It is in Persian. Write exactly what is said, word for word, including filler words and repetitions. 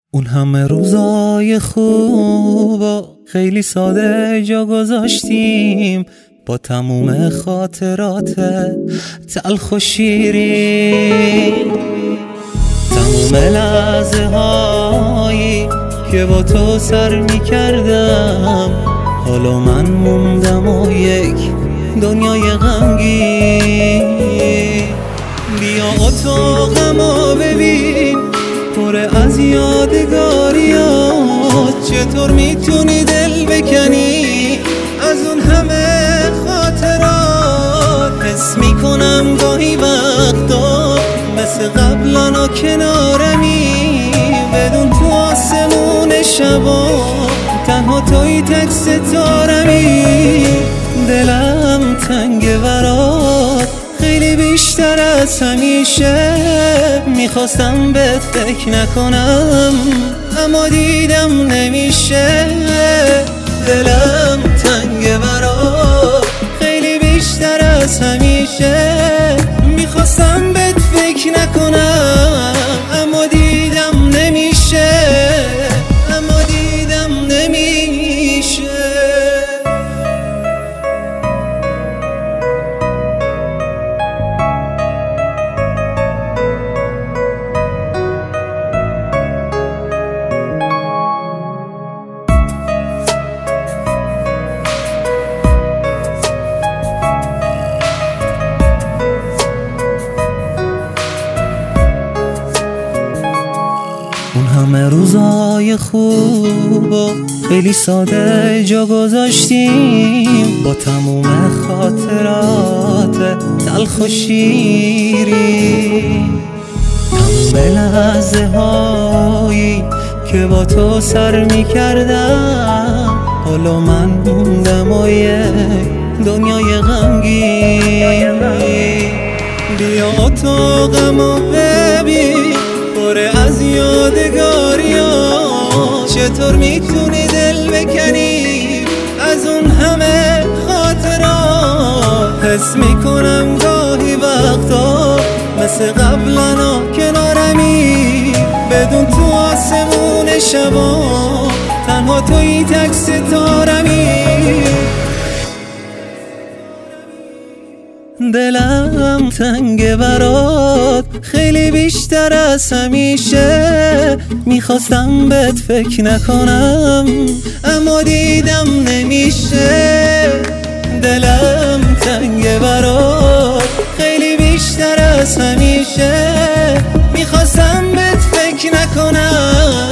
اون همه روزای خوب خیلی ساده جا گذاشتیم، با تموم خاطرات تلخ و شیرین، تموم لحظه هایی که با تو سر می کردم. حالا من موندم و یک دنیای غمگین. بیا اتاقمو ببین پر از یادگاریات، چطور میتونی دل بکنی از اون همه خاطرات. حس میکنم گاهی وقتا مثل قبلا کنارمی، بدون تو آسمون شبا تنها توی تک ستارمی. دلم تنگ برات خیلی بیشتر از همیشه، میخواستم بهت فکر نکنم اما دیدم نمیشه. دلم تنگ برات خیلی بیشتر از همیشه، میخواستم بهت فکر نکنم اما دیدم نمیشه، اما دیدم نمیشه. اون همه روزای خوب خیلی ساده جا گذاشتیم، با تموم خاطرات تلخ و شیرین، تموم لحظه هایی که با تو سر می کردم. حالا من موندم و یک دنیای غمگین. بیا اتاقمو ببین پر از یادگاریات، چطور میتونی دل بکنی از اون همه خاطرات. حس میکنم گاهی وقتا مثل قبلا کنارمی، بدون تو آسمون شبا تنها توی تک ستارمی. دلم تنگ برات خیلی بیشتر از همیشه، میخواستم بهت فکر نکنم اما دیدم نمیشه. دلم تنگ برات خیلی بیشتر از همیشه، میخواستم بهت فکر نکنم